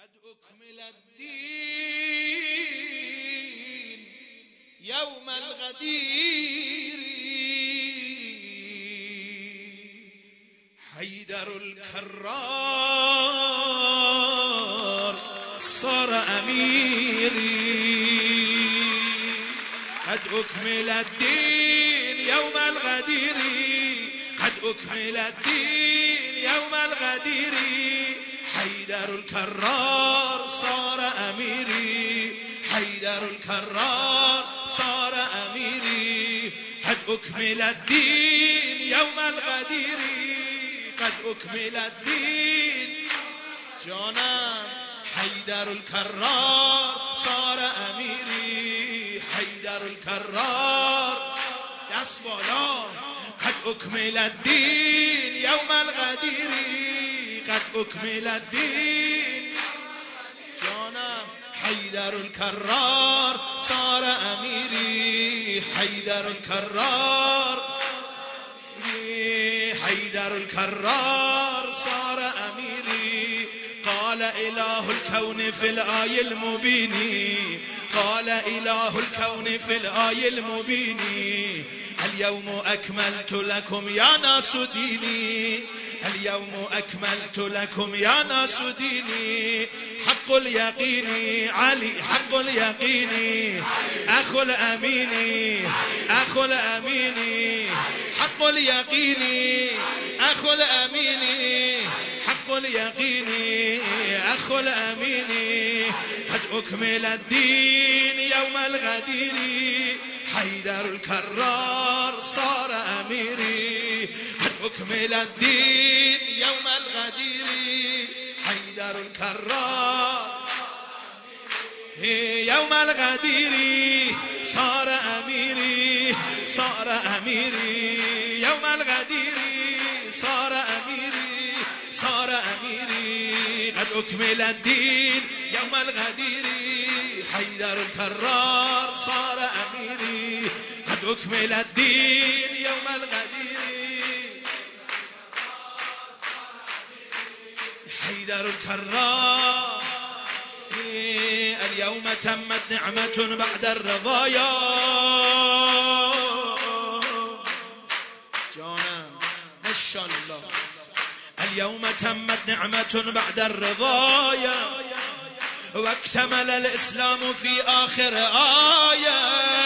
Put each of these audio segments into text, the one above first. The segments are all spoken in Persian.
قد أكمل الدين يوم الغدير حيدر الكرار صار أميري. قد أكمل الدين يوم الغدير قد أكمل الدين يوم الغدير حيدر الكرار صار أميري. حيدر الكرار صار أميري. قد أكمل الدين يوم الغدير قد أكمل الدين جانم. حيدر الكرار صار أميري. حيدر الكرار دست بالا. قد أكمل الدين يوم الغدير قد أكمل الدين جانم. حيدر الكرار صار أميري. حيدر الكرار حيدر الكرار صار أميري. قال إله الكون في الآي المبين قال إله الكون في الآي المبين اليوم أكملت لكم يا ناس ديني. اليوم أكملت لكم يا ناس ديني. حق اليقين علي حق اليقين أخو الأمين أخو الأمين. حق اليقين أخو الأمين حق اليقين أخو الأمين. قد أكمل الدين يوم الغدير حيدر الكرار صار أميري. قد أكمل الدين يوم الغدير حيدر الكرار يوم الغدير صار أميري. صار أميري يوم الغدير صار أميري. صار أميري. قد أكمل الدين يوم الغدير حيدر الكرار صار أميري. قد أكمل الدين يوم الغدير حيدر الكرار. اليوم تمت نعمة بعد الرضايا جانا ما شاء الله. اليوم تمت نعمة بعد الرضايا واكتمل الإسلام في آخر آية.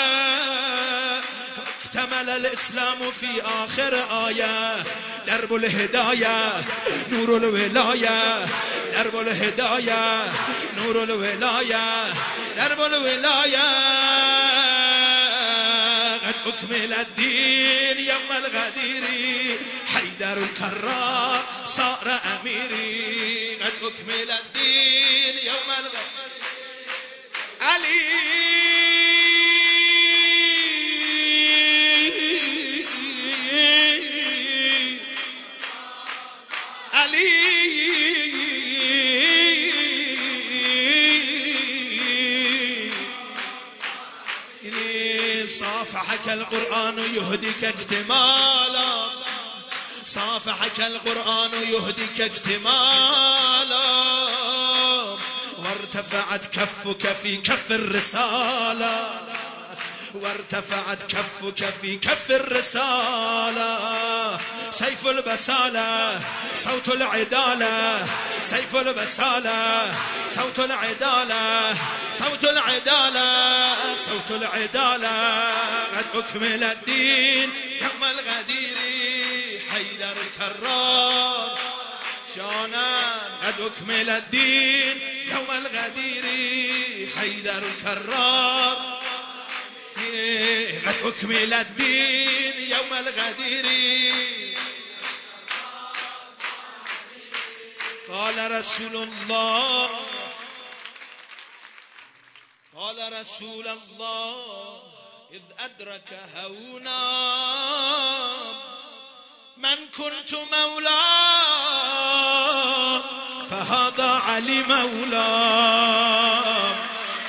اكتمل الإسلام في آخر آية. درب الهداية نور الولاية. درب الهداية نور الولاية. درب الولاية. قد أكمل الدين يوم الغدير حيدر الكرار صار أميري. قد أكمل الدين يوم الغدير علي علي. صافحك القرآن يهديك اكتمالا. صافحك القرآن يهديك اكتمالا. وارتفعت كفك في كف الرسالة. وارتفعت كفك في كف الرسالة. سيف البسالة صوت العدالة. سيف البسالة صوت العدالة. صوت العدالة صوت العدالة. قد أكمل الدين يوم الغدير حيدر الكرار جانا. قد أكمل الدين يوم الغدير حيدر الكرار. قد أكمل الدين يوم الغدير. قال رسول الله قال رسول الله إذ أدرك هونا من كنت مولاه فهذا علي مولاه.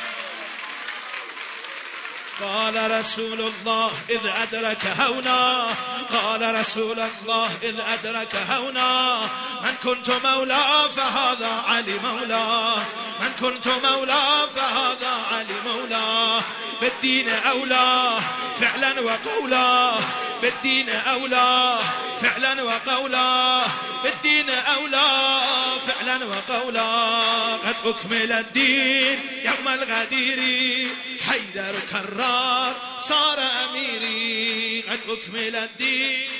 قال رسول الله إذ أدرك هونا قال رسول الله إذ أدرك هونا من كنت مولاه فهذا علي مولاه. كنت مولاه فهذا علي مولاه، بالدين أولاه فعلا وقولاه، بالدين أولاه فعلا وقولاه، بالدين أولاه فعلا وقولاه. قد أكمل الدين يوم الغدير، حيدر كرار صار أميري. قد أكمل الدين